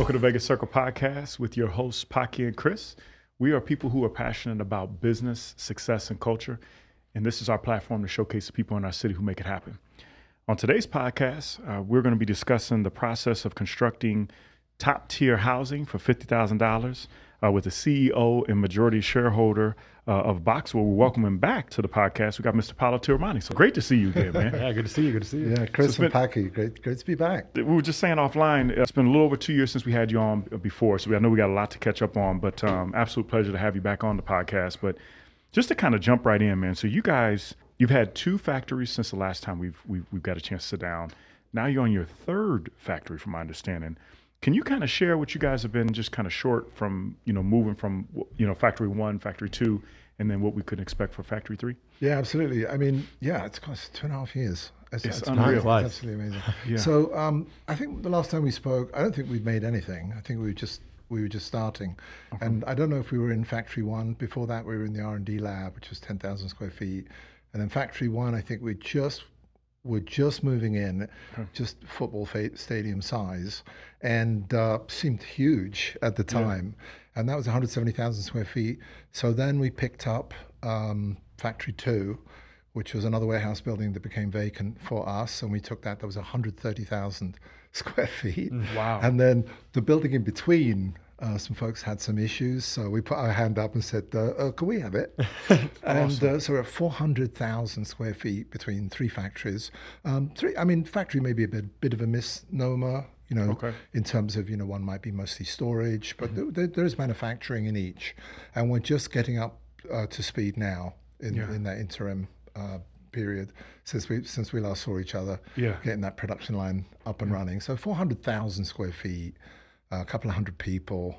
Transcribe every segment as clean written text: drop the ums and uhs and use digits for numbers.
Welcome to Vegas Circle Podcast with your hosts, Paki and Chris. We are people who are passionate about business, success, and culture. And this is our platform to showcase the people in our city who make it happen. On today's podcast, we're going to be discussing the process of constructing top-tier housing for $50,000 with the CEO and majority shareholder of Boxwell. We're welcoming back to the podcast. We got Mr. Paolo Tiramani. So great to see you again, man. Yeah, good to see you. Good to see you. Yeah, Chris and Paki, great to be back. We were just saying offline, it's been a little over 2 years since we had you on before, so I know we got a lot to catch up on, but absolute pleasure to have you back on the podcast. But just to kind of jump right in, man. So you guys, you've had 2 factories since the last time we've got a chance to sit down. Now you're on your 3rd factory, from my understanding. Can you kind of share what you guys have been just kind of short from, moving from, factory 1, factory 2, and then what we could expect for factory 3? Yeah, absolutely. I mean, it's cost 2.5 years. It's unreal. It's absolutely amazing. Yeah. So I think the last time we spoke, I don't think we'd made anything. I think we were just starting. Okay. And I don't know if we were in factory 1. Before that, we were in the R&D lab, which was 10,000 square feet. And then factory 1, I think we're just moving in, just football stadium size, and seemed huge at the time. Yeah. And that was 170,000 square feet. So then we picked up factory 2, which was another warehouse building that became vacant for us. And we took that was 130,000 square feet. Wow. And then the building in between, some folks had some issues. So we put our hand up and said, can we have it? And so we're at 400,000 square feet between 3 factories. Factory may be a bit of a misnomer, in terms of, one might be mostly storage, but there is manufacturing in each. And we're just getting up to speed now in that interim period since we last saw each other, getting that production line up and running. So 400,000 square feet, a couple of hundred people,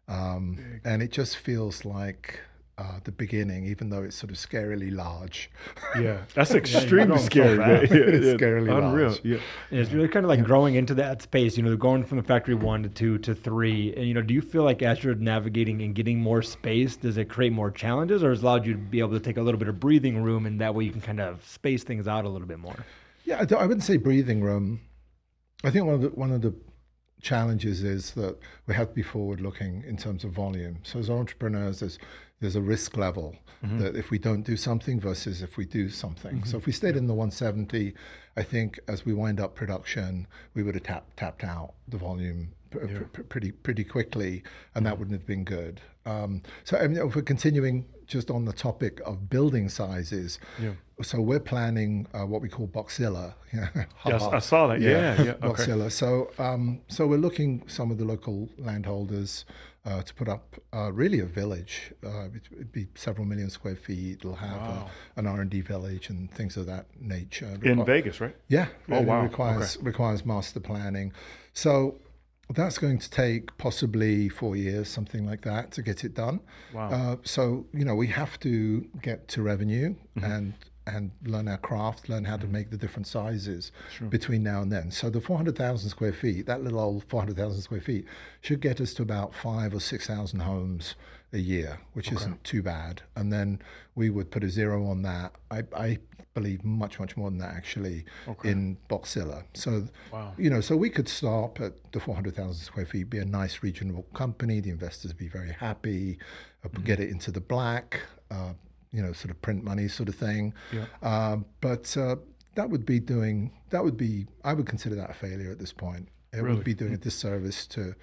and it just feels like the beginning, even though it's sort of scarily large. Yeah, that's extremely scary. It's scarily unreal. Large. Yeah, it's really kind of like growing into that space. Going from the factory 1 to 2 to 3. And do you feel like as you're navigating and getting more space, does it create more challenges, or has it allowed you to be able to take a little bit of breathing room, and that way you can kind of space things out a little bit more? Yeah, I wouldn't say breathing room. I think one of the challenges is that we have to be forward-looking in terms of volume. So as entrepreneurs, there's a risk level that if we don't do something versus if we do something. So if we stayed in the 170, I think as we wind up production, we would have tapped out the volume pretty quickly, and that wouldn't have been good. So if we're continuing just on the topic of building sizes, so we're planning what we call Boxilla. Yes, I saw that. Yeah. Boxilla. Okay. So we're looking some of the local landholders to put up really a village. It'd be several million square feet. It'll have an R&D village and things of that nature. In Vegas, right? Yeah. Oh, wow. It requires master planning. So that's going to take possibly 4 years, something like that, to get it done. Wow. So, we have to get to revenue and learn our craft, learn how to make the different sizes between now and then. So the 400,000 square feet, that little old 400,000 square feet, should get us to about 5,000 or 6,000 homes a year, which isn't too bad. And then we would put a zero on that. I believe much more than that actually in Boxilla. So, so we could stop at the 400,000 square feet, be a nice regional company. The investors would be very happy, get it into the black, sort of print money sort of thing. Yeah. But I would consider that a failure at this point. It would be doing a disservice to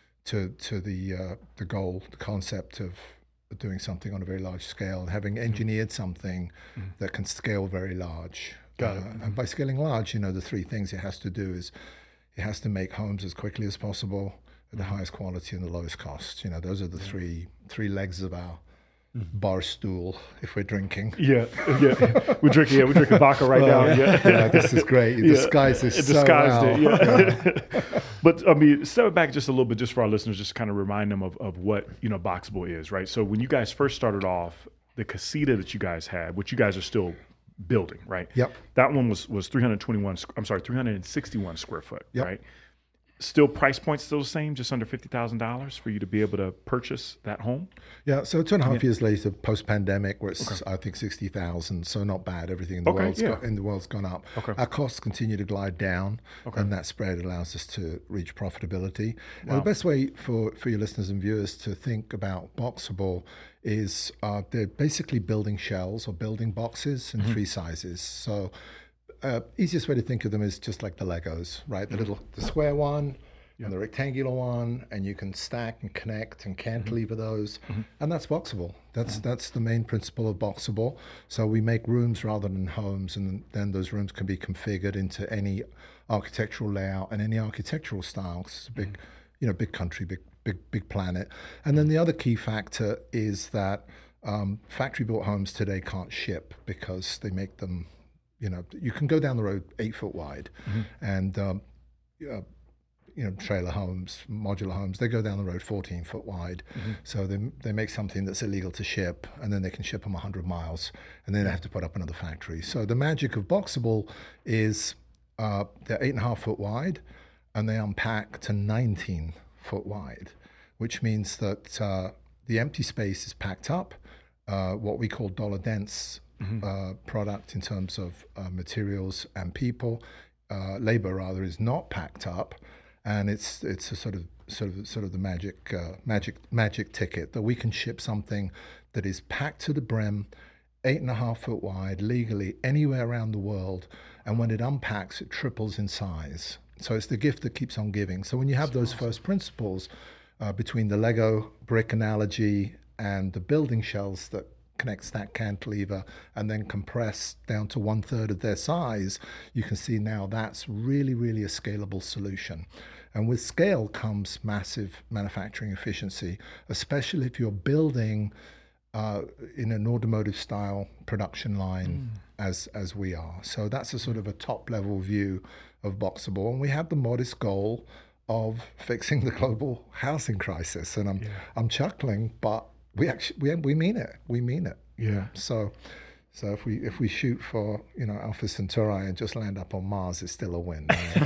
the goal, the concept of doing something on a very large scale, having engineered something that can scale very large. Got it. And by scaling large, the 3 things it has to do is it has to make homes as quickly as possible at the highest quality and the lowest cost. Those are the three legs of our bar stool if we're drinking. Yeah. We're drinking vodka right now. Yeah, this is great. You disguised this so well. Yeah. But step back just a little bit, just for our listeners, just to kind of remind them of what Boxwell is, right? So when you guys first started off, the casita that you guys had, which you guys are still building, right? Yep. That one was 361 square foot, right? Still price point still the same, just under $50,000 for you to be able to purchase that home? Yeah, so 2.5 years later, post-pandemic, where it's I think 60,000, so not bad. Everything in the world's gone up. Okay. Our costs continue to glide down, and that spread allows us to reach profitability. Wow. The best way for your listeners and viewers to think about Boxable is they're basically building shells or building boxes in three sizes. So easiest way to think of them is just like the Legos, right? The square one and the rectangular one, and you can stack and connect and cantilever those, and that's Boxable. That's the main principle of Boxable. So we make rooms rather than homes, and then those rooms can be configured into any architectural layout and any architectural style. It's a big, big country, big planet. And then the other key factor is that factory-built homes today can't ship because they make them. You can go down the road 8 foot wide, and trailer homes, modular homes, they go down the road 14 foot wide. So they make something that's illegal to ship, and then they can ship them 100 miles, and then they have to put up another factory. So the magic of Boxable is they're 8.5 foot wide, and they unpack to 19 foot wide, which means that the empty space is packed up, what we call dollar dense product in terms of materials and people. Labor rather is not packed up, and it's a sort of the magic ticket that we can ship something that is packed to the brim, 8.5 foot wide, legally anywhere around the world, and when it unpacks, it triples in size. So it's the gift that keeps on giving. So when you have those first principles between the Lego brick analogy and the building shells that connect, stack, cantilever, and then compress down to 1/3 of their size, you can see now that's really, really a scalable solution. And with scale comes massive manufacturing efficiency, especially if you're building in an automotive style production line as we are. So that's a sort of a top level view of Boxable. And we have the modest goal of fixing the global housing crisis. And I'm chuckling, but we mean it. We mean it. Yeah. So if we shoot for Alpha Centauri and just land up on Mars, it's still a win.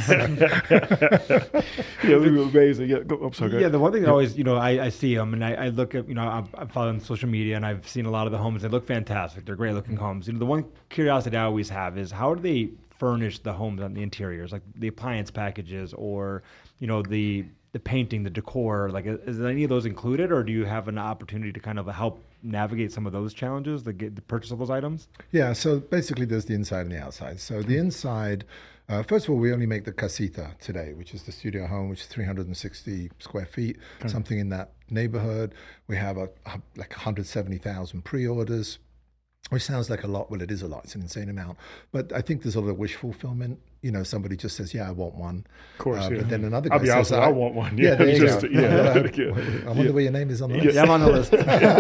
Yeah, we were amazing. Yeah, I'm sorry. Yeah, the one thing that always I see them and I look at I'm following social media and I've seen a lot of the homes. They look fantastic. They're great looking homes. The one curiosity I always have is how do they furnish the homes on the interiors, like the appliance packages or the painting, the decor, like is any of those included, or do you have an opportunity to kind of help navigate some of those challenges, the purchase of those items? Yeah, so basically there's the inside and the outside. So the inside, first of all, we only make the casita today, which is the studio home, which is 360 square feet, something in that neighborhood. We have like 170,000 pre-orders, which sounds like a lot. Well, it is a lot. It's an insane amount. But I think there's a lot of wish fulfillment. Somebody just says, yeah, I want one. Of course, yeah. But then another guy says, I want one. Yeah, there you go. I wonder where your name is on the list. Yeah, I'm on the list.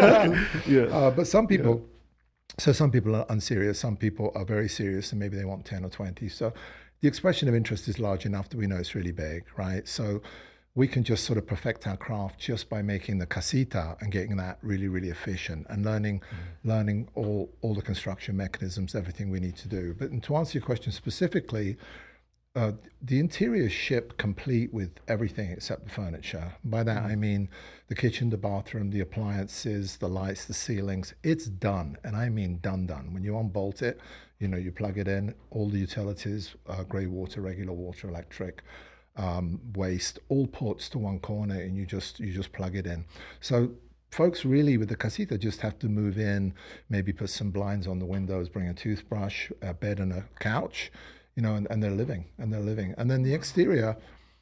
But some people, some people are unserious. Some people are very serious, and maybe they want 10 or 20. So the expression of interest is large enough that we know it's really big, right? So we can just sort of perfect our craft just by making the casita and getting that really, really efficient and learning all the construction mechanisms, everything we need to do. But to answer your question specifically, the interior ship complete with everything except the furniture. By that I mean the kitchen, the bathroom, the appliances, the lights, the ceilings. It's done, and I mean done. When you unbolt it, you plug it in, all the utilities, grey water, regular water, electric, waste, all ports to one corner, and you just plug it in. So folks really with the casita just have to move in, maybe put some blinds on the windows, bring a toothbrush, a bed and a couch, and they're living. And then the exterior,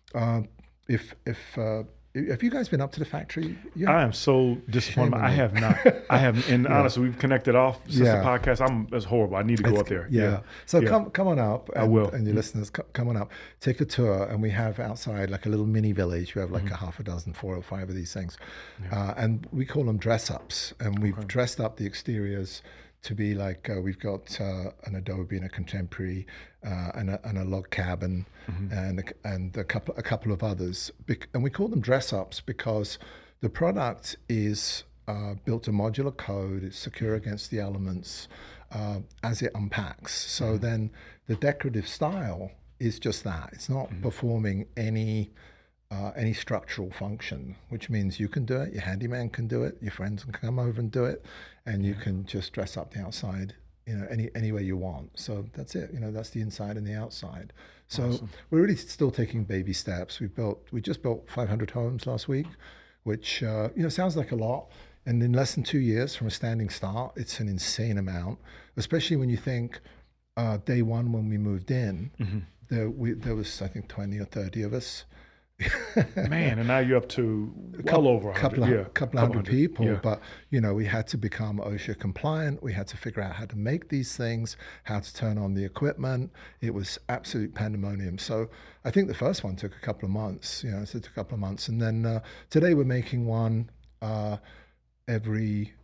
have you guys been up to the factory? Yeah. I am so disappointed. I have not. And honestly, we've connected off since the podcast. That's horrible. I need to go up there. Yeah. So come on up. And, I will. And your listeners, come on up. Take a tour. And we have outside like a little mini village. We have like a half a dozen, 4 or 5 of these things. And we call them dress ups. And we've dressed up the exteriors to be like we've got an Adobe and a Contemporary and a log cabin and a couple of others, and we call them dress ups because the product is built to modular code. It's secure against the elements as it unpacks. So then the decorative style is just that. It's not performing any any structural function, which means you can do it, your handyman can do it, your friends can come over and do it, and you can just dress up the outside, any way you want. So that's it. That's the inside and the outside. So Awesome. we're really still taking baby steps. We just built 500 homes last week, which sounds like a lot. And in less than 2 years from a standing start, it's an insane amount, especially when you think day one when we moved in, there was, I think, 20 or 30 of us. Man, and now you're up to well over 100. Couple of hundred people. Yeah. But, we had to become OSHA compliant. We had to figure out how to make these things, how to turn on the equipment. It was absolute pandemonium. So I think the first one took a couple of months. It took a couple of months. And then today we're making one every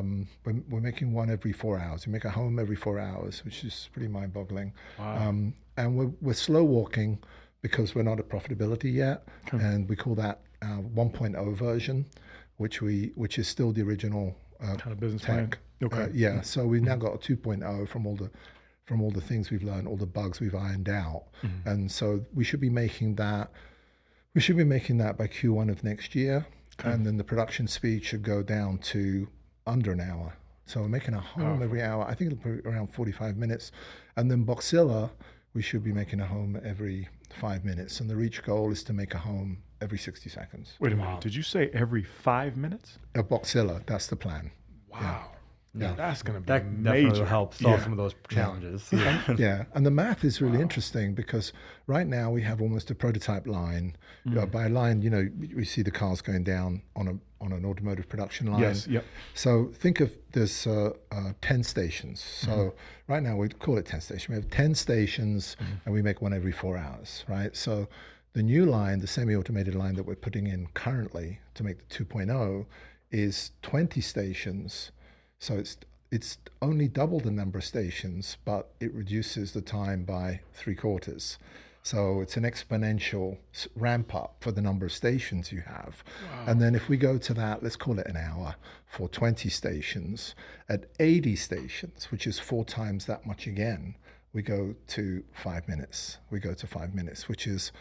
4 hours. We make a home every 4 hours, which is pretty mind-boggling. Wow. And we're slow walking because we're not at profitability yet, and we call that 1.0 version, which is still the original kind of business tech. plan. Okay. Yeah. So we've now got a 2.0 from all the things we've learned, all the bugs we've ironed out, and so we should be making that. We should be making that by Q1 of next year, and then the production speed should go down to under an hour. So we're making a home every hour. I think it'll be around 45 minutes, and then Boxilla, we should be making a home every 5 minutes, and the reach goal is to make a home every 60 seconds. Wait a minute. Did you say every 5 minutes? A Boxilla, that's the plan. Wow. Yeah. That's going to be That major. definitely will help solve some of those challenges. Yeah, and the math is really interesting because right now we have almost a prototype line. By a line, we see the cars going down on an automotive production line. Yes. Yep. So think of there's 10 stations. So right now we call it 10 stations. We have 10 stations, and we make one every 4 hours, right? So the new line, the semi-automated line that we're putting in currently to make the 2.0, is 20 stations. So it's only double the number of stations, but it reduces the time by 3/4. So it's an exponential ramp up for the number of stations you have. Wow. And then if we go to that, let's call it an hour for 20 stations. At 80 stations, which is 4 times that much again, we go to 5 minutes. We go to 5 minutes, which is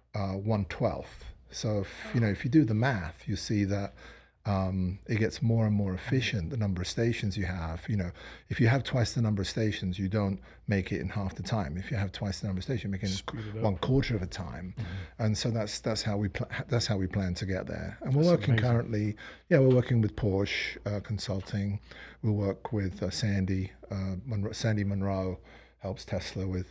1/12. So if you do the math, you see that it gets more and more efficient, the number of stations you have. If you have twice the number of stations, you don't make it in half the time. If you have twice the number of stations, you make it in 1/4 of a time. And so that's how we plan to get there. And we're working currently. Yeah, we're working with Porsche Consulting. We work with Sandy Munro helps Tesla with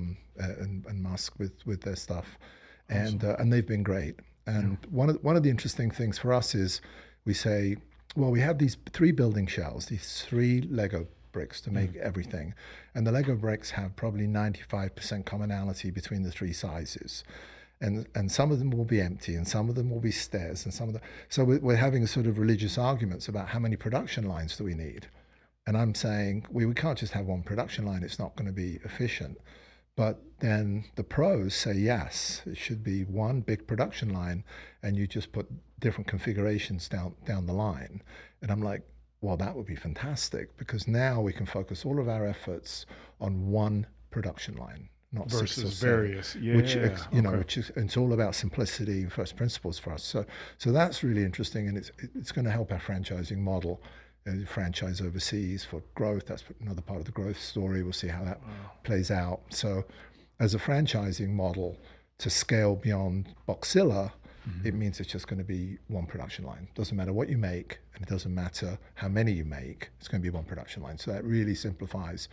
and Musk with their stuff, and they've been great. And one of the interesting things for us is, we say, well, we have these 3 building shells, these 3 Lego bricks to make everything. And the Lego bricks have probably 95% commonality between the 3 sizes. And some of them will be empty, and some of them will be stairs, and so we're having sort of religious arguments about how many production lines do we need. And I'm saying, we can't just have one production line. It's not going to be efficient. But then the pros say, yes, it should be one big production line, and you just put different configurations down the line. And I'm like, well, that would be fantastic, because now we can focus all of our efforts on one production line, not versus 6 or 7, various. Yeah. which it's all about simplicity and first principles for us. So that's really interesting, and it's going to help our franchising model. Franchise overseas for growth. That's another part of the growth story. We'll see how that plays out. So as a franchising model to scale beyond Boxilla, it means it's just going to be one production line. Doesn't matter what you make, and it doesn't matter how many you make. It's going to be one production line. So that really simplifies,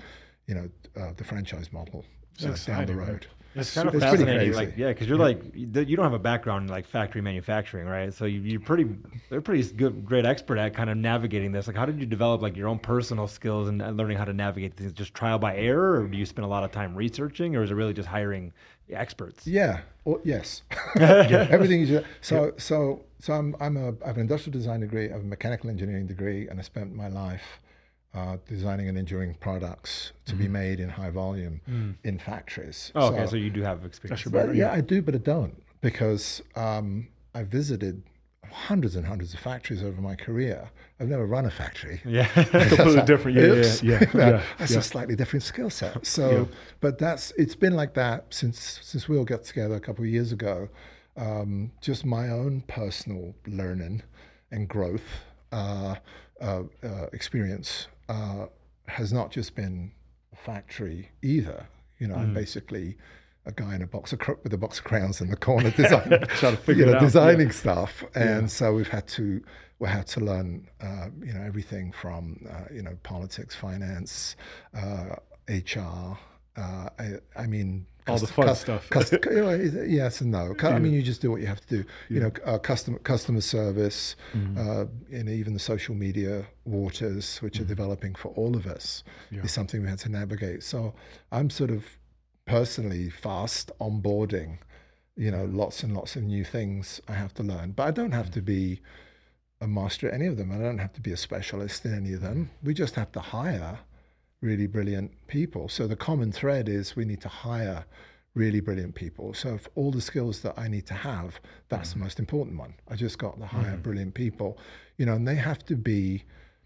the franchise model down the road. Right? It's kind of pretty fascinating, crazy. because you're you don't have a background in factory manufacturing, right? So you're pretty great expert at kind of navigating this. How did you develop your own personal skills and learning how to navigate things? Just trial by error, or do you spend a lot of time researching, or is it really just hiring experts? Yeah. Yes. Everything is. So I have an industrial design degree, I have a mechanical engineering degree, and I spent my life designing and engineering products to be made in high volume in factories. Oh, okay, so you do have experience. Yeah, I do, but I don't, because I visited hundreds and hundreds of factories over my career. I've never run a factory. Yeah. Completely different. Yeah. That's a slightly different skill set. So, but it's been like that since we all got together a couple of years ago. just my own personal learning and growth experience has not just been a factory either. I'm basically a guy in a box with a box of crayons in the corner, designing, designing stuff, and so we've had to learn, everything from politics, finance, HR. I mean, all the fun stuff. Yes and no. I mean, you just do what you have to do. Customer service, and even the social media waters, which are developing for all of us, is something we had to navigate. So I'm sort of personally fast onboarding, lots and lots of new things I have to learn. But I don't have to be a master at any of them. I don't have to be a specialist in any of them. We just have to hire really brilliant people. So the common thread is we need to hire really brilliant people. So if all the skills that I need to have, that's the most important one. I just got to hire brilliant people, and they have to be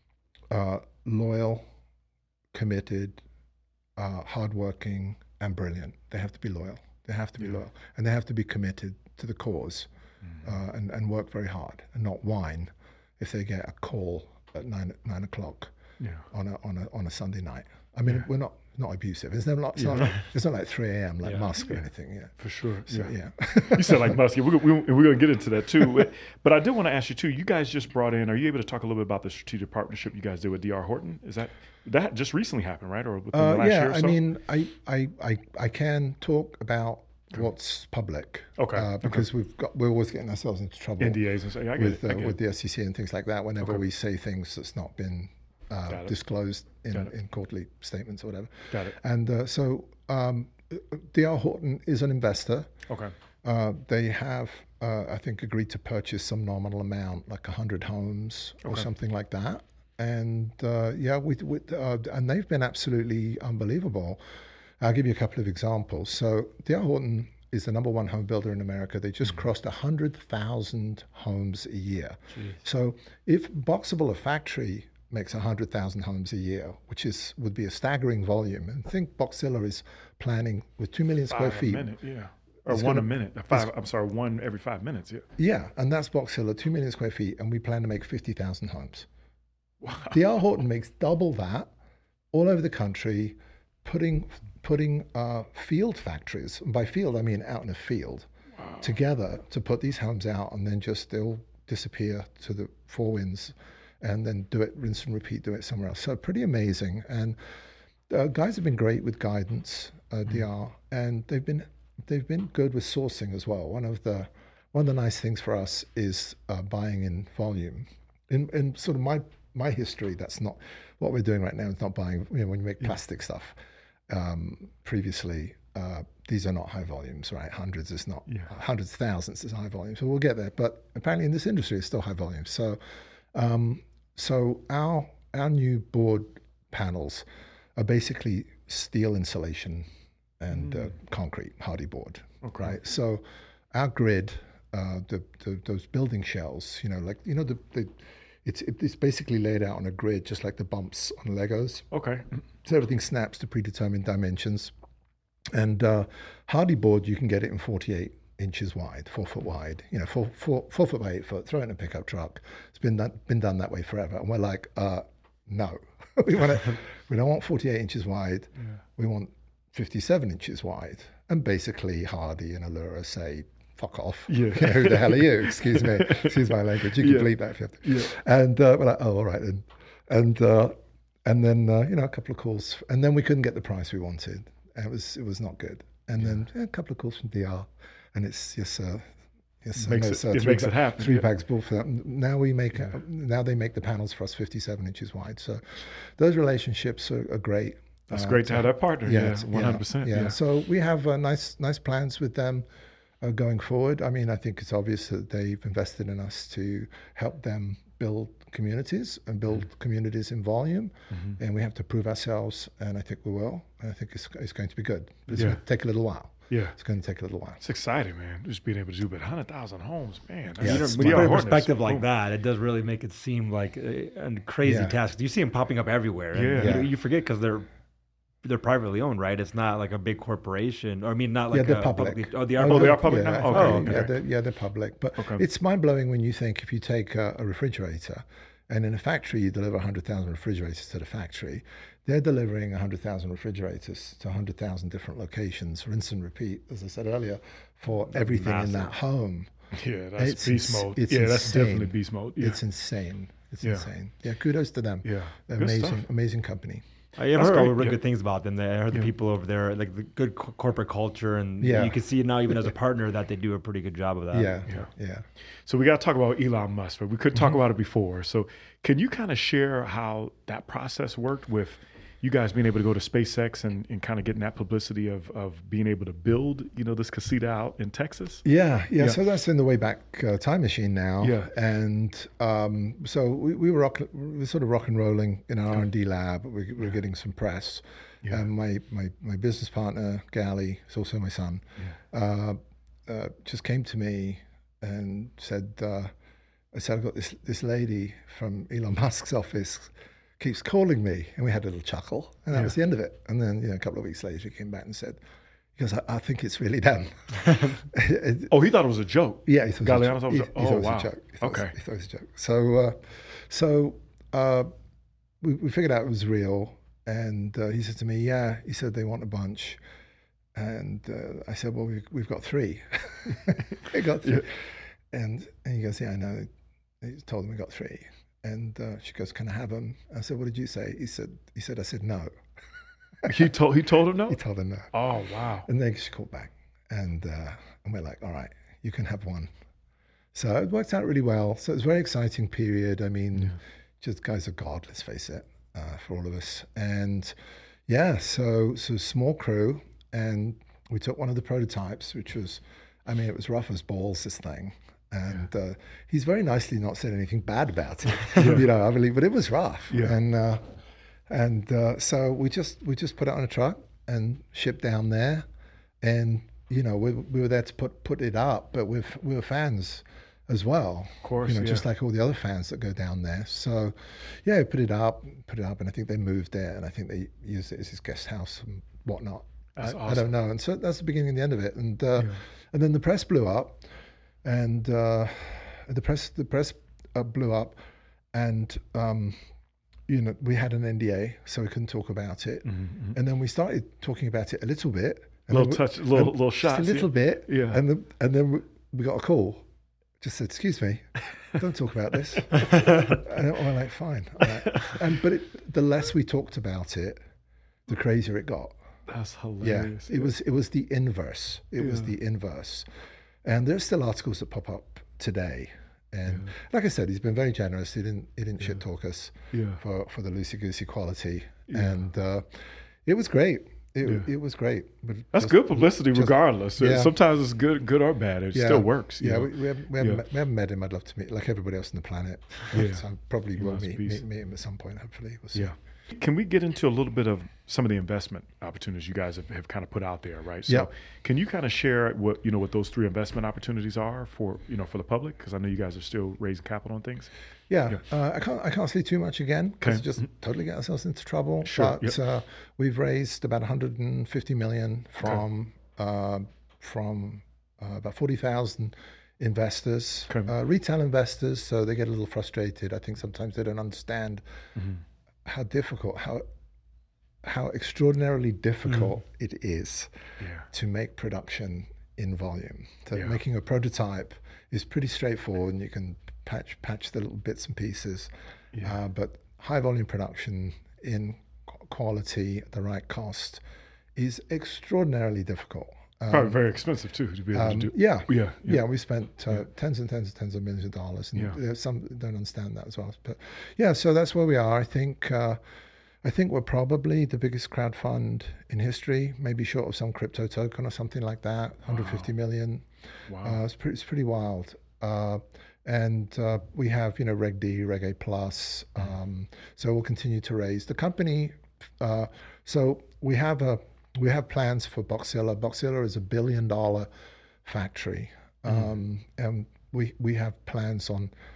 loyal, committed, hardworking, and brilliant. They have to be loyal. They have to be loyal, and they have to be committed to the cause, and work very hard and not whine if they get a call at 9 o'clock on a Sunday night. I mean, we're not abusive. It's not like 3 a.m. like Musk or anything. Yeah, for sure. So, you said like Musk. We're going to get into that too. But I did want to ask you too. You guys just brought in. Are you able to talk a little bit about the strategic partnership you guys did with D.R. Horton? Is that just recently happened, right? Or within the last year or so? I mean, I can talk about what's public. Okay. Because we're always getting ourselves into trouble. NDAs and stuff. With the SEC and things like that. Whenever we say things that's not been disclosed in quarterly statements or whatever. Got it. And so D.R. Horton is an investor. Okay. They have, I think, agreed to purchase some nominal amount, like 100 homes or something like that. And and they've been absolutely unbelievable. I'll give you a couple of examples. So D.R. Horton is the number one home builder in America. They just crossed 100,000 homes a year. Jeez. So if Boxable, a factory, makes 100,000 homes a year, which would be a staggering volume. And I think Boxilla is planning with 2 million square feet. 5 a minute, yeah. Or one a minute. One every 5 minutes, yeah. Yeah, and that's Boxilla, 2 million square feet, and we plan to make 50,000 homes. Wow. D.R. Horton makes double that all over the country, putting field factories, and by field I mean out in a field, together to put these homes out, and then they'll disappear to the four winds, and then do it, rinse and repeat, do it somewhere else. So pretty amazing. And guys have been great with guidance, DR, and they've been good with sourcing as well. One of the nice things for us is buying in volume. In sort of my history, that's not what we're doing right now. It's not buying. When you make plastic stuff, previously these are not high volumes, right? Hundreds is not hundreds, thousands is high volume. So we'll get there. But apparently in this industry, it's still high volume. So. So our new board panels are basically steel insulation and concrete hardy board, right? So our grid, those building shells, it's basically laid out on a grid, just like the bumps on Legos. Okay. So everything snaps to predetermined dimensions, and hardy board you can get it in 48 inches wide, 4 foot wide, 4 foot by 8 foot, throw it in a pickup truck. It's been done that way forever. And we're like, no, we don't want 48 inches wide. Yeah. We want 57 inches wide. And basically Hardy and Allura say, fuck off. Yeah. Who the hell are you? Excuse me. Excuse my language. You can bleep that if you have to. Yeah. And we're like, oh, all right then. And then, a couple of calls. And then we couldn't get the price we wanted. It was not good. And then a couple of calls from DR. And it's it makes it happen. 3 bags bull for that. Now now they make the panels for us 57 inches wide. So those relationships are great. That's great to have that partner. Yeah, 100%. Yeah. So we have nice plans with them going forward. I mean, I think it's obvious that they've invested in us to help them build communities and build communities in volume, and we have to prove ourselves, and I think we will. And I think it's going to be good. But it's going to take a little while. Yeah, it's going to take a little while. It's exciting, man. Just being able to do 100,000 homes, man. When you put it in perspective like that, it does really make it seem like a crazy task. You see them popping up everywhere. And you forget because they're they're privately owned, right? It's not like a big corporation, or I mean, not like Yeah, they're a public. Oh, they are. Oh, they are public? public yeah, now? Okay. yeah, Okay. they're public. But Okay. it's mind blowing when you think if you take a refrigerator, and in a factory you deliver 100,000 refrigerators to the factory, they're delivering 100,000 refrigerators to 100,000 different locations, rinse and repeat, as I said earlier, for everything in that home. Yeah, that's It's beast ins- mode. it's Yeah, that's insane. definitely beast mode. Yeah. It's insane. It's Yeah. insane. Yeah, kudos to them. Yeah. They're Good amazing, stuff. amazing company. I've That's heard great. really Yeah. good things about them. I heard the Yeah. people over there, like the good corporate culture, and Yeah. you can see now even as a partner that they do a pretty good job of that. Yeah, Yeah. yeah. So we got to talk about Elon Musk, but we couldn't Mm-hmm. talk about it before. So can you kind of share how that process worked with you guys being able to go to SpaceX and kind of getting that publicity of being able to build, this casita out in Texas? Yeah. Yeah. So that's in the Wayback Time Machine now. Yeah. And so we were sort of rock and rolling in our R&D lab. We were getting some press. Yeah. And my business partner, Gally, is also my son, just came to me and said, I said, I've got this lady from Elon Musk's office keeps calling me. And we had a little chuckle, and that was the end of it. And then, a couple of weeks later, he came back and said, he goes, I think it's really done. Oh, he thought it was a joke. Yeah, he thought it was a Galliano joke. thought He it was thought it was wow. a joke. Okay. He thought it was a joke. So we figured out it was real. And he said to me, yeah, he said they want a bunch. And I said, well, we've got 3. They got 3. Yeah. And he goes, yeah, I know. He told them we got 3. And she goes, can I have them? I said, what did you say? He said, I said no. He told him no? He told them no. Oh, wow. And then she called back, and we're like, all right, you can have 1. So it worked out really well. So it was a very exciting period. I mean, just guys are God, let's face it, for all of us. And yeah, so small crew, and we took one of the prototypes, which was, it was rough as balls, this thing. And he's very nicely not said anything bad about it, I believe, but it was rough. Yeah. And so we just put it on a truck and shipped down there, and we were there to put it up, but we were fans as well. Of course, just like all the other fans that go down there. So yeah, put it up, and I think they moved there, and I think they used it as his guest house and whatnot. That's I awesome. don't know. And so that's the beginning and the end of it. And then the press blew up, and the press blew up, and we had an NDA, so we couldn't talk about it. Mm-hmm. And then we started talking about it a little bit, Little touch, little shots. just a little bit. Yeah. And then we got a call. Just said, excuse me, don't talk about this. And we're like, fine. All right. But the less we talked about it, the crazier it got. That's Yeah, hilarious. it was the inverse. It was the inverse. And there's still articles that pop up today. And like I said, he's been very generous. He didn't shit talk us for the loosey goosey quality. And it was great. It was great. But That's good publicity, regardless. Sometimes it's good or bad. It still works. Yeah, we haven't met him. I'd love to meet, like everybody else on the planet. Yeah. So I probably will must meet be- him at some point. Hopefully, we'll see. Yeah. Can we get into a little bit of some of the investment opportunities you guys have kind of put out there, right? So Yeah. can you kind of share what those 3 investment opportunities are for the public? Because I know you guys are still raising capital and things. Yeah, I can't say too much again because Okay. just totally get ourselves into trouble. Sure, But we've raised about 150 million from about 40,000 investors, Okay. retail investors. So they get a little frustrated. I think sometimes they don't understand how difficult, how extraordinarily difficult it is Yeah. to make production in volume. So Yeah. making a prototype is pretty straightforward, and you can patch the little bits and pieces. Yeah. But high volume production in quality at the right cost is extraordinarily difficult. Probably very expensive too to be able to do. Yeah. Yeah. We spent tens and tens of millions of dollars, and Yeah. there's some that don't understand that as well. But yeah, so that's where we are. I think we're probably the biggest crowdfund in history, maybe short of some crypto token or something like that. 150 million. Wow. It's pretty wild. And we have Reg D, Reg A plus. So we'll continue to raise the company. So we have plans for Boxilla. Boxilla is $1 billion factory, and we have plans on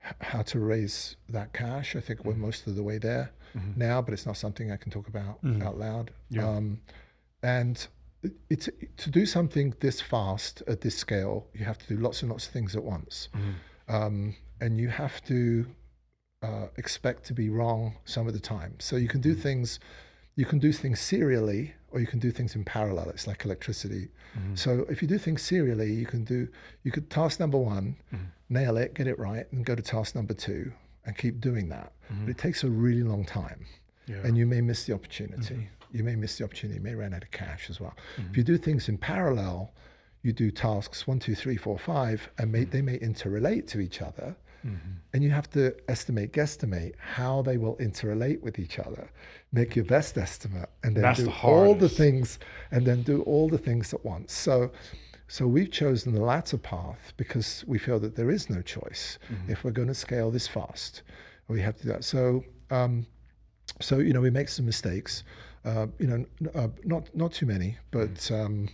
how to raise that cash. I think we're most of the way there now, but it's not something I can talk about out loud. Yeah. And it's to do something this fast at this scale, you have to do lots and lots of things at once, and you have to expect to be wrong some of the time. So you can do things, serially, or you can do things in parallel. It's like electricity. So if you do things serially, you could task number one, nail it, get it right, and go to task number two and keep doing that. But it takes a really long time, and you may miss the opportunity. You may miss the opportunity. You may run out of cash as well. If you do things in parallel, you do tasks 1, 2, 3, 4, 5, and they may interrelate to each other. And you have to guesstimate how they will interrelate with each other, make your best estimate, and then do all the things, at once. So we've chosen the latter path because we feel that there is no choice. If we're going to scale this fast, we have to do that. So we make some mistakes. Not too many, but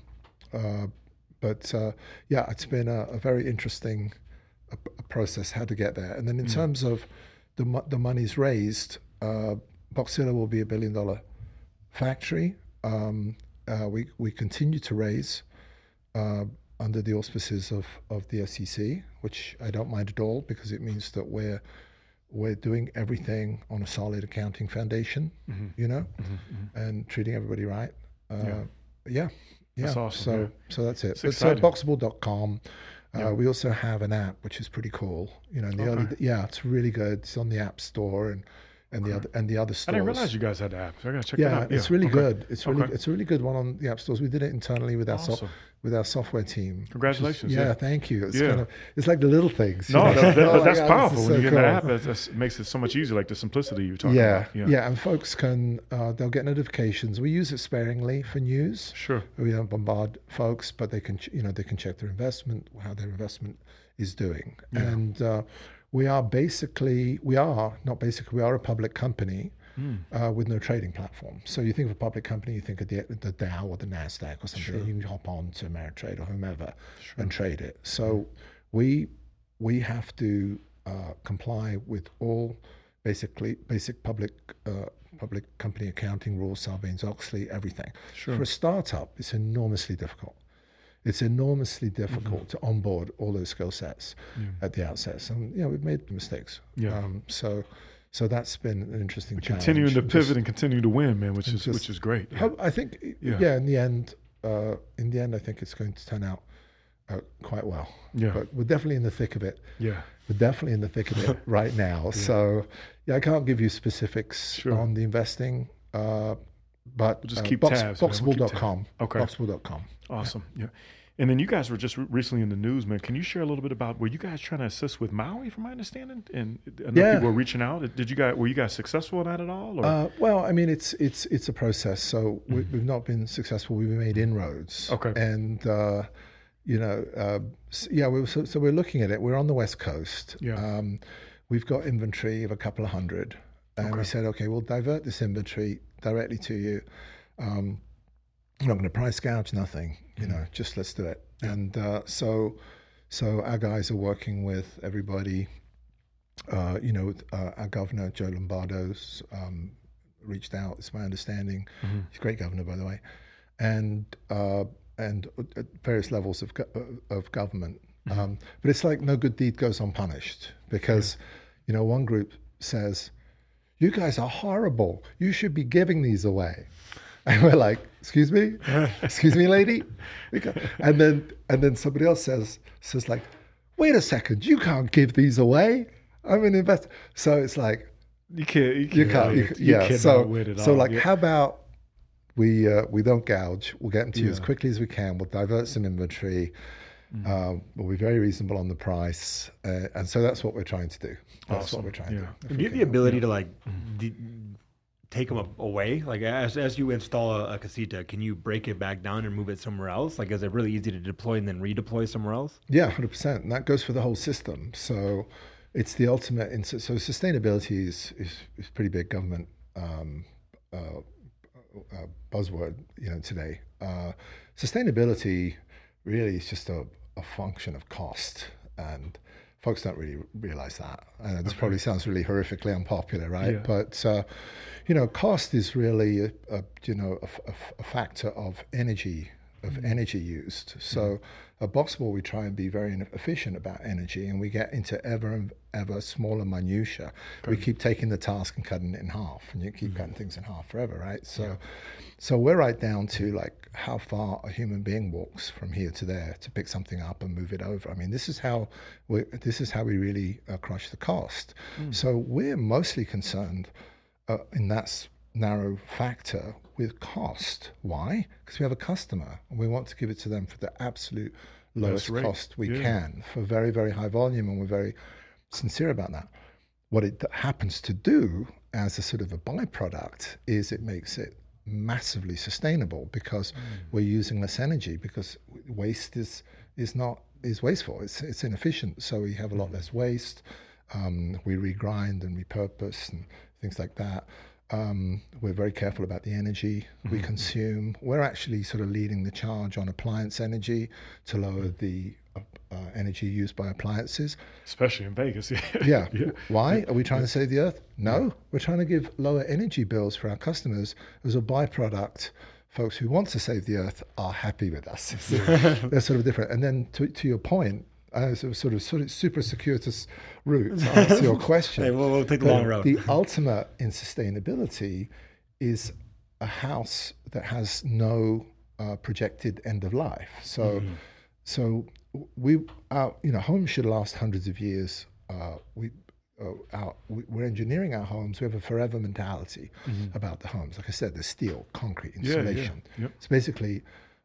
it's been a very interesting process how to get there. And then in terms of the monies raised, Boxilla will be $1 billion factory. We continue to raise under the auspices of the SEC, which I don't mind at all because it means that we're doing everything on a solid accounting foundation, and treating everybody right. That's awesome. So that's it. It's So Boxable.com. We also have an app which is pretty cool. It's really good. It's on the App Store and the other stores. I didn't realize you guys had the app. So I gotta check it out. It's really good. It's a really good one on the app stores. We did it internally with our software team. Congratulations! Thank you. It's like the little things. No, but that's God, powerful. When you get cool. the app, that makes it so much easier. Like the simplicity you're talking about. And folks can they'll get notifications. We use it sparingly for news. Sure. We don't bombard folks, but they can check their investment, how their investment is doing, and. We are a public company with no trading platform. So you think of a public company, you think of the Dow or the NASDAQ or something, Sure. and you can hop on to Ameritrade or whomever and trade it. So we have to comply with all basic public company accounting rules, Sarbanes-Oxley, everything. Sure. For a startup, it's enormously difficult. It's enormously difficult to onboard all those skill sets at the outset. So, we've made mistakes. So that's been an interesting challenge. Continuing to pivot and continue to win, man, which is great. I think, in the end, I think it's going to turn out quite well. Yeah. But we're definitely in the thick of it. Yeah. We're definitely in the thick of it right now. Yeah. So, I can't give you specifics on the investing, but we'll just keep tabs. Boxable.com. Okay. Boxable.com. Awesome. Yeah. And then you guys were just recently in the news, man. Can you share a little bit about, were you guys trying to assist with Maui, from my understanding? And I know people were reaching out. Were you guys successful in that at all? Or? Well, I mean, it's a process. So we've not been successful. We've made inroads. Okay. And, so we're looking at it. We're on the West Coast. Yeah. We've got inventory of a couple of hundred. And we said, okay, we'll divert this inventory directly to you. I'm not going to price gouge, nothing, just let's do it. Yeah. And so our guys are working with everybody. Our governor, Joe Lombardo's reached out, it's my understanding. He's a great governor, by the way. And at various levels of government. But it's like no good deed goes unpunished because, one group says, you guys are horrible. You should be giving these away. And we're like, excuse me, lady. And then somebody else says like, wait a second, you can't give these away. I'm an investor. So it's like, you can't. So like, how about we don't gouge? We'll get them to you as quickly as we can. We'll divert some inventory. We'll be very reasonable on the price, and so that's what we're trying to do. That's what we're trying to do. Do you have the ability to take them away? Like as you install a casita, can you break it back down and move it somewhere else? Like, is it really easy to deploy and then redeploy somewhere else? Yeah, 100%. And that goes for the whole system. So it's the ultimate. So sustainability is pretty big government buzzword, today. Sustainability really is just a function of cost and Folks don't really realize that. This probably sounds really horrifically unpopular, right? Yeah. But cost is really a factor of energy used. So at Boxable, we try and be very efficient about energy, and we get into ever and ever smaller minutiae. We keep taking the task and cutting it in half, and you keep cutting things in half forever, right? So we're right down to like how far a human being walks from here to there to pick something up and move it over. I mean, this is how we really crush the cost. So we're mostly concerned in that narrow factor with cost. Why? Because we have a customer and we want to give it to them for the absolute lowest cost we can for very, very high volume, and we're very sincere about that. What it happens to do as a sort of a byproduct is it makes it massively sustainable, because we're using less energy, because waste is wasteful, it's inefficient, so we have a lot less waste. We regrind and repurpose and things like that. We're very careful about the energy we consume. We're actually sort of leading the charge on appliance energy to lower the energy used by appliances. Especially in Vegas. Yeah. Why? Are we trying to save the earth? No. We're trying to give lower energy bills for our customers as a byproduct. Folks who want to save the earth are happy with us. They're sort of different. And then to your point, sort of super circuitous route to answer your question. Hey, we'll take the long road. The ultimate in sustainability is a house that has no projected end of life. So homes should last hundreds of years. We're engineering our homes. We have a forever mentality about the homes. Like I said, there's steel, concrete, insulation. Yep. It's basically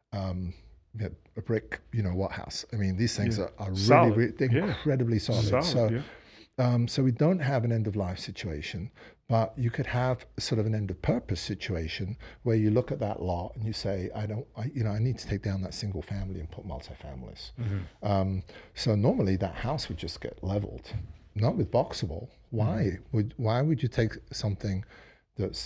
a brick, what house. I mean, these things are solid. really incredibly solid. So we don't have an end of life situation, but you could have sort of an end of purpose situation where you look at that lot and you say, I need to take down that single family and put multifamilies. So normally that house would just get leveled, not with Boxable. Why would you take something that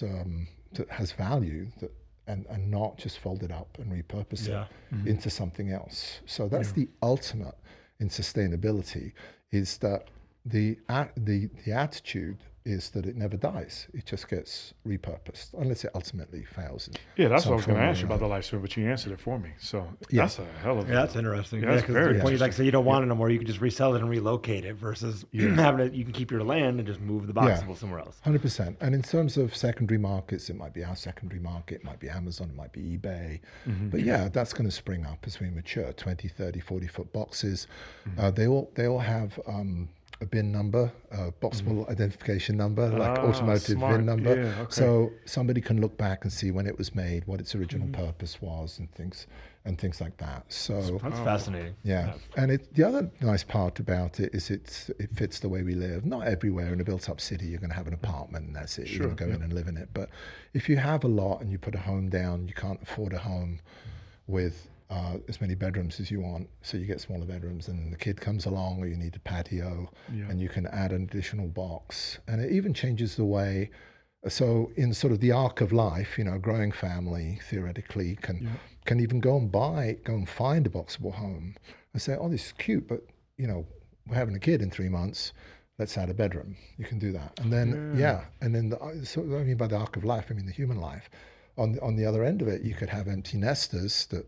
has value and not just fold it up and repurpose it into something else? So that's the ultimate in sustainability, is that the attitude is that it never dies. It just gets repurposed, unless it ultimately fails. That's what I was going to ask you about the lifespan, but you answered it for me. So that's a hell of a... that's interesting. That's very interesting. Like, so you don't want it no more. You can just resell it and relocate it versus having it. You can keep your land and just move the Boxable somewhere else. 100%. And in terms of secondary markets, it might be our secondary market, it might be Amazon, it might be eBay. But that's going to spring up as we mature. 20, 30, 40-foot boxes. They all have... a bin number, a Boxable identification number, like automotive VIN number. So somebody can look back and see when it was made, what its original purpose was, and things like that. So that's fascinating. Yeah, and the other nice part about it is it fits the way we live. Not everywhere in a built-up city you're going to have an apartment and that's it. You're going to go in and live in it. But if you have a lot and you put a home down, you can't afford a home with as many bedrooms as you want, so you get smaller bedrooms, and the kid comes along, or you need a patio, and you can add an additional box. And it even changes the way, so in sort of the arc of life, a growing family theoretically can even go and find a Boxable home and say, oh, this is cute, but we're having a kid in 3 months, let's add a bedroom. You can do that. And then and then so I mean by the arc of life, I mean the human life. On the other end of it, you could have empty nesters that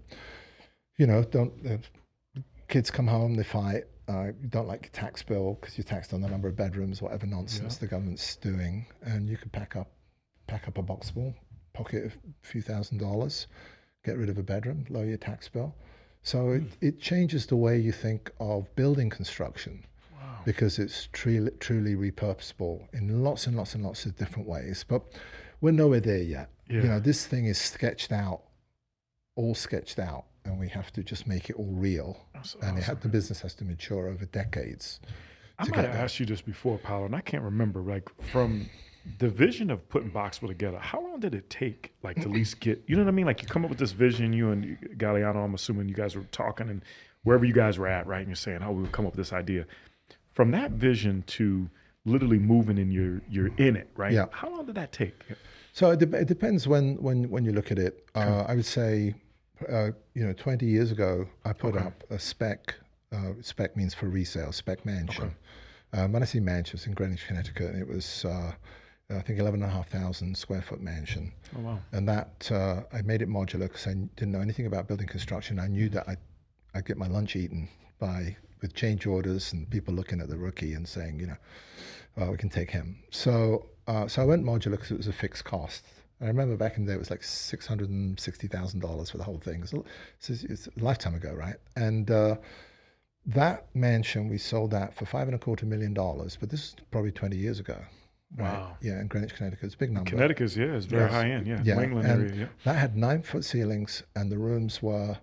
kids come home, they fight, you don't like your tax bill because you're taxed on the number of bedrooms, whatever nonsense the government's doing, and you could pack up a Boxable, pocket a few $1,000s, get rid of a bedroom, lower your tax bill. So it changes the way you think of building construction, because it's truly repurposable in lots and lots and lots of different ways. But we're nowhere there yet. This thing is all sketched out. And we have to just make it all real. And the business has to mature over decades. I might have asked you this before, Paolo, and I can't remember. Like, from the vision of putting Boxable together, how long did it take, like, to at least get, you know what I mean? Like, you come up with this vision, you and Galliano, I'm assuming you guys were talking, and wherever you guys were at, right? And you're saying, we would come up with this idea. From that vision to literally moving and you're in it, right? Yeah. How long did that take? So it depends when you look at it. I would say, 20 years ago, I put up a spec spec means for resale, spec mansion. When I say mansion, it's in Greenwich, Connecticut, and it was, I think, 11,500 square foot mansion. Oh, wow. And that, I made it modular because I didn't know anything about building construction. I knew that I'd get my lunch eaten with change orders and people looking at the rookie and saying, you know, we can take him. So I went modular because it was a fixed cost. I remember back in the day, it was like $660,000 for the whole thing. It's a lifetime ago, right? And that mansion, we sold that for $5.25 million, but this is probably 20 years ago. Right? Wow. Yeah, in Greenwich, Connecticut. It's a big number. Connecticut, yeah, it's very high end, yeah. New England and area, yeah. that had 9-foot ceilings, and the rooms were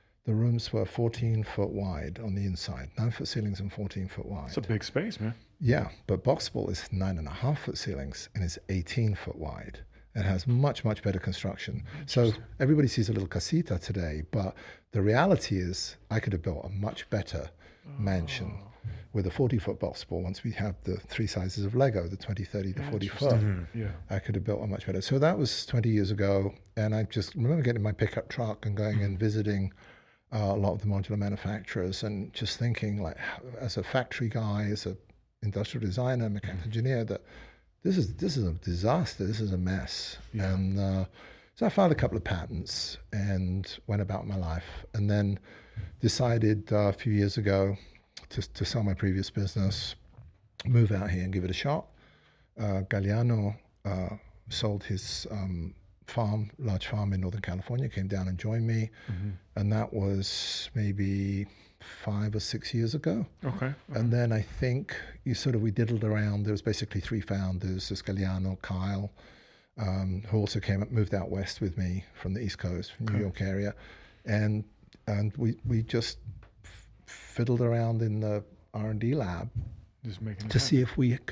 14 foot wide on the inside. 9-foot ceilings and 14 foot wide. It's a big space, man. Yeah, but Boxable is 9.5-foot ceilings and it's 18 foot wide. It has much, much better construction. So everybody sees a little casita today, but the reality is I could have built a much better mansion with a 40-foot Boxable once we have the 3 sizes of Lego, the 20, 30, the 40 foot. Yeah. I could have built a much better. So that was 20 years ago. And I just remember getting in my pickup truck and going and visiting a lot of the modular manufacturers and just thinking, like, as a factory guy, as an industrial designer, mechanical engineer, that this is a disaster. This is a mess. Yeah. And so I filed a couple of patents and went about my life, and then decided a few years ago to sell my previous business, move out here and give it a shot. Galliano sold his large farm in Northern California, came down and joined me, and that was maybe 5 or 6 years ago. Okay. And then I think we diddled around. There was basically 3 founders: there's Galliano, Kyle, who also moved out west with me from the East Coast, from New York area, and we just fiddled around in the R&D lab Just making it to see if we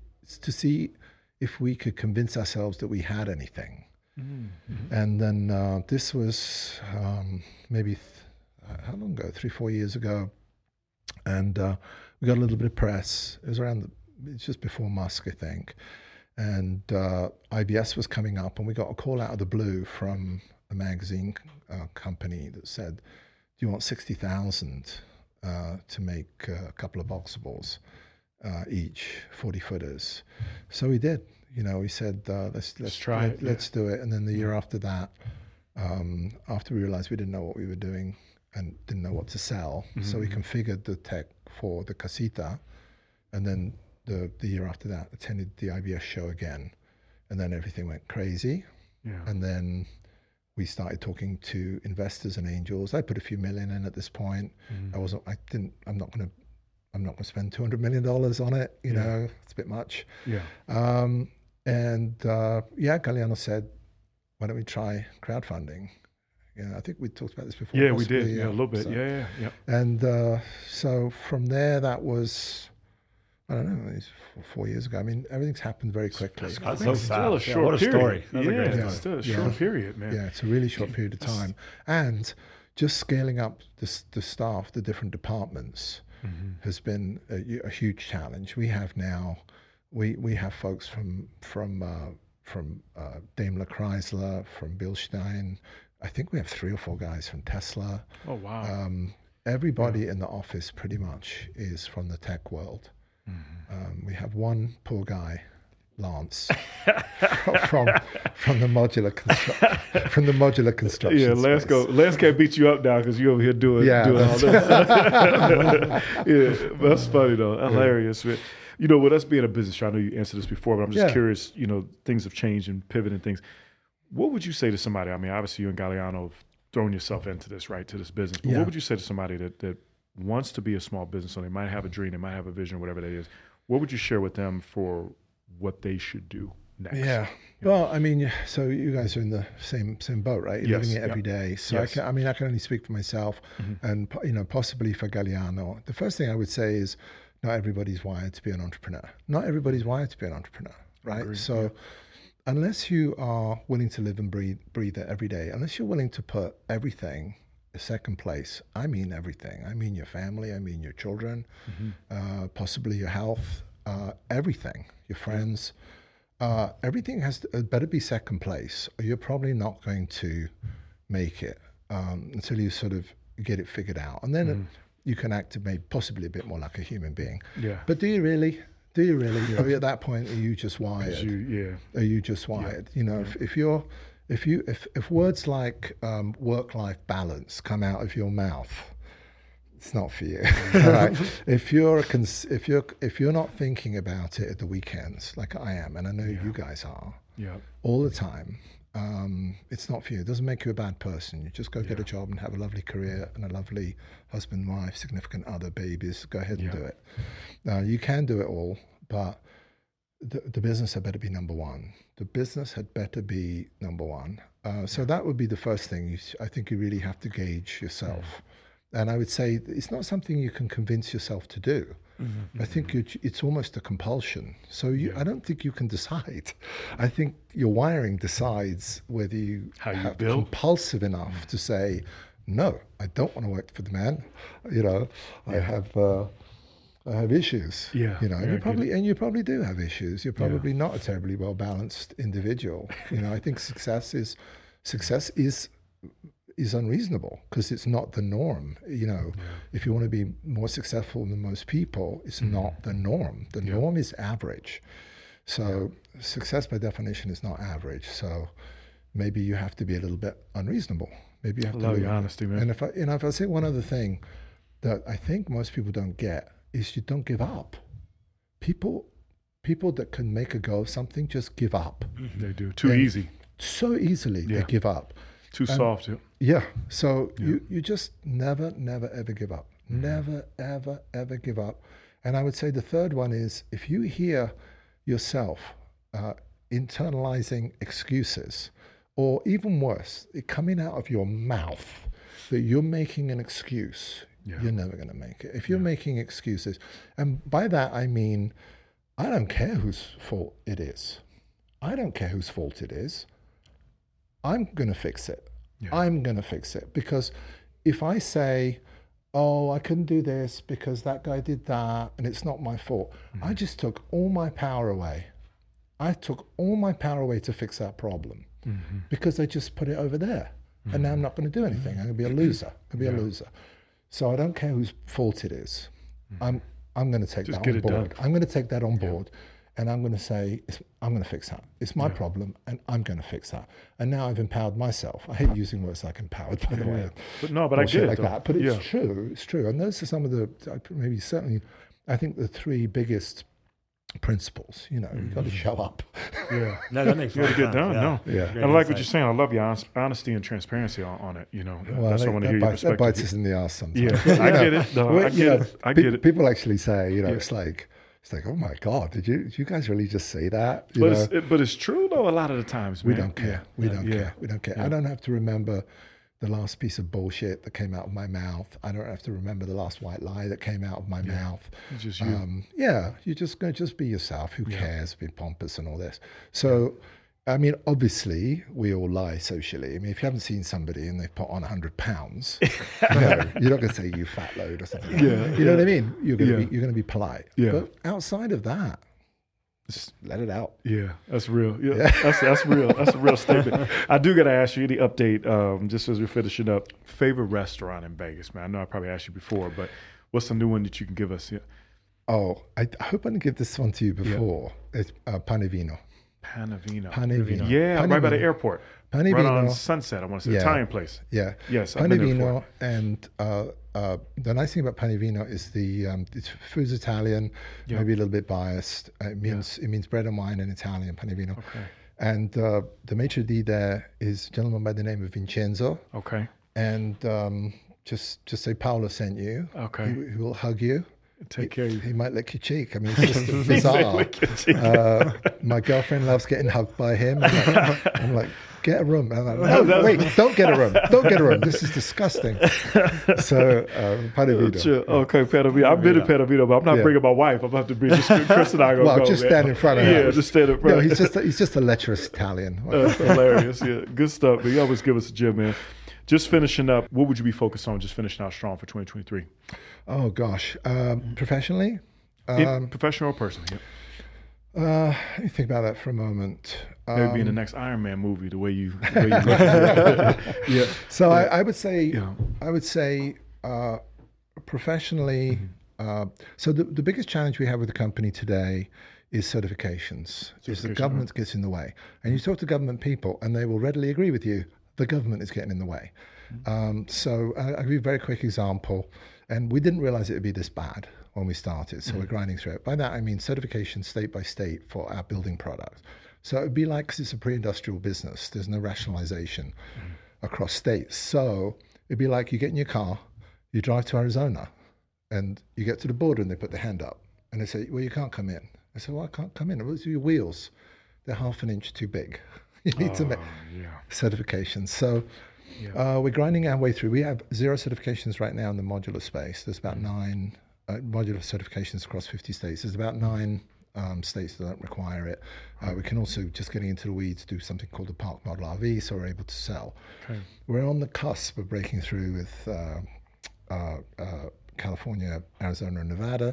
could convince ourselves that we had anything. And then this was maybe how long ago? 3-4 years ago, and we got a little bit of press. It was it's just before Musk, I think, and IBS was coming up, and we got a call out of the blue from a magazine company that said, "Do you want 60,000 to make a couple of Boxables each, 40-footers?" So we did. We said, let's try it. Let's do it. And then the year after that, after we realized we didn't know what we were doing and didn't know what to sell, so we configured the tech for the casita. And then the year after that, attended the IBS show again. And then everything went crazy. Yeah. And then we started talking to investors and angels. I put a few million in at this point. I'm not going to spend $200 million on it. You know, it's a bit much. Yeah. Galliano said, "Why don't we try crowdfunding?" I think we talked about this before. Yeah, possibly. We did. Yeah, a little bit. So, yeah. And so from there, that was, I don't know, it's 4 years ago. I mean, everything's happened very quickly. That's so still a fast. short What a story. period. Yeah, it's still a short period, man. Yeah, it's a really short period of time. And just scaling up the staff, the different departments, has been a huge challenge. We have now, we have folks from Daimler Chrysler, from Bilstein. I think we have 3 or 4 guys from Tesla. Oh, wow. Everybody in the office pretty much is from the tech world. We have one poor guy, Lance, from the modular construction. Yeah, Lance can't beat you up now because you're over here doing all this. Yeah, that's funny though. Hilarious. Man. With us being a business, I know you answered this before, but I'm just curious. Things have changed and pivoting things. What would you say to somebody? I mean, obviously you and Galliano have thrown yourself into this, right, to this business. But what would you say to somebody that wants to be a small business owner? They might have a dream, they might have a vision, whatever that is. What would you share with them for what they should do next? Yeah. Well, I mean, so you guys are in the same boat, right? You're living it every day. So I can only speak for myself, and possibly for Galliano. The first thing I would say is, not everybody's wired to be an entrepreneur. Not everybody's wired to be an entrepreneur, right? Agreed. So unless you are willing to live and breathe it every day, unless you're willing to put everything a second place, I mean everything. I mean your family, I mean your children, possibly your health, everything, your friends. Everything better be second place, or you're probably not going to make it until you sort of get it figured out. And then you can act maybe possibly a bit more like a human being. Yeah. But do you really? Do you really? Are you at that point? Are you just wired? Are you just wired? You know, if words like work-life balance come out of your mouth, it's not for you. Right? If you're not thinking about it at the weekends, like I am, and I know you guys are, all the time, it's not for you. It doesn't make you a bad person. You just go get a job and have a lovely career and a lovely husband, wife, significant other, babies. Go ahead and do it. You can do it all, but the business had better be number one. The business had better be number one. So that would be the first thing. I think you really have to gauge yourself. And I would say it's not something you can convince yourself to do. I think it's almost a compulsion. So I don't think you can decide. I think your wiring decides whether you have compulsive enough to say, no, I don't want to work for the man. You know, I have issues. And you probably do have issues. You're probably not a terribly well balanced individual. You know, I think success is unreasonable because it's not the norm. You know, if you want to be more successful than most people, it's not the norm. The norm is average. So success by definition is not average. So maybe you have to be a little bit unreasonable. Maybe you have to. Love your honesty, man. And if I say one other thing that I think most people don't get is you don't give up. People that can make a go of something just give up. They do. Too easy. So easily they give up. Too soft. Yeah. So you just never, ever give up. Never, ever give up. And I would say the third one is if you hear yourself internalizing excuses, or even worse, it coming out of your mouth that you're making an excuse, you're never going to make it. If you're making excuses, and by that I mean, I don't care whose fault it is. I don't care whose fault it is. I'm going to fix it. I'm going to fix it. Because if I say, oh, I couldn't do this because that guy did that and it's not my fault, I just took all my power away. I took all my power away to fix that problem because I just put it over there. And now I'm not going to do anything. I'm going to be a loser. I'm going to be a loser. So I don't care whose fault it is. I'm going to take that on board. I'm going to take that on board. And I'm going to say, I'm going to fix that. It's my problem, and I'm going to fix that. And now I've empowered myself. I hate using words like empowered, by the way. But no, but I get it. Like that. But it's true. It's true. And those are some of the, maybe certainly, I think the three biggest principles. You know, you've got to show up. No, that makes sense. You got to get done. No. And I like what you're saying. I love your honesty and transparency on it. You know, that's what I want to hear your perspective. That bites us in the ass sometimes. Yeah, I get it. No, I get it. People actually say, you know, it's like, oh my God, did you guys really just say that? But it's true though. A lot of the times, man. We don't care. We don't care. I don't have to remember the last piece of bullshit that came out of my mouth. I don't have to remember the last white lie that came out of my mouth. It's just you. You're just going to just be yourself. Who cares? Be pompous and all this. So, I mean, obviously, we all lie socially. I mean, if you haven't seen somebody and they've put on 100 pounds, you're not going to say you fat load or something. You know what I mean? You're going to be polite. But outside of that, just let it out. Yeah, that's real. Yeah, that's real. That's a real statement. I do got to ask you any update, just as we're finishing up. Favorite restaurant in Vegas, man? I know I probably asked you before, but what's the new one that you can give us? Yeah. Oh, I hope I didn't give this one to you before. It's Pane Vino. Pane Vino. Yeah, right by the airport. Pane Vino. Right on Sunset, I want to say. Italian place. Yeah. Yes, Pane Vino. And the nice thing about Pane Vino is it's food's Italian, maybe a little bit biased. It means bread and wine in Italian, Pane Vino. Okay. And the maitre d' there is a gentleman by the name of Vincenzo. Okay. And just say Paolo sent you. Okay. He will hug you. Take care of you. He might lick your cheek. I mean, it's just bizarre. My girlfriend loves getting hugged by him. I'm like, get a room. And I'm like, no, wait, don't get a room. Don't get a room. This is disgusting. So, Pane Vino. Okay, Pane Vino. I've been to Pane Vino, but I'm not bringing my wife. I'm going to have to bring Chris and I are going to go. Just stand in front of her. Yeah, just stand in front. No, he's just a lecherous Italian. That's hilarious. Yeah, good stuff. But you always give us a gym, man. Just finishing up, what would you be focused on just finishing out strong for 2023? Oh, gosh. Professionally? Professional or personal? Let me think about that for a moment. Maybe be in the next Iron Man movie, the way you look at it. So I would say Professionally, so the biggest challenge we have with the company today is certifications. Is the government gets in the way. And you talk to government people and they will readily agree with you, the government is getting in the way. So I'll give you a very quick example. And we didn't realize it would be this bad when we started. So we're grinding through it. By that, I mean certification state by state for our building products. So it'd be like, because it's a pre-industrial business, there's no rationalization across states. So it'd be like you get in your car, you drive to Arizona, and you get to the border and they put their hand up and they say, well, you can't come in. I said, well, I can't come in. What's your wheels? They're half an inch too big. You need to make certifications. So we're grinding our way through. We have 0 certifications right now in the modular space. There's about 9 modular certifications across 50 states. There's about 9 states that don't require it. We can also, just getting into the weeds, do something called the Park Model RV, so we're able to sell. We're on the cusp of breaking through with California, Arizona, and Nevada.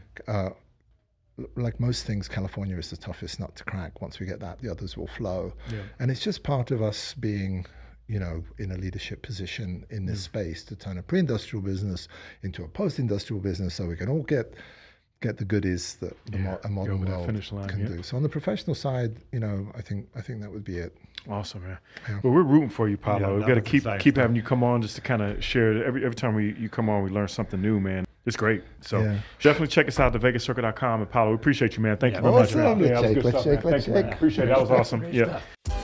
Like most things, California is the toughest nut to crack. Once we get that, the others will flow. And it's just part of us being, you know, in a leadership position in this space to turn a pre-industrial business into a post-industrial business, so we can all get the goodies that a modern world can do. So on the professional side, you know, I think that would be it. Awesome, man. Well, we're rooting for you, Paulo. We've got to keep having you come on just to kind of share. Every time you come on, we learn something new, man. It's great. So definitely check us out at thevegascircle.com. And Paulo, we appreciate you, man. Thank you very much. Awesome. Thank you, man. Appreciate it. That was awesome.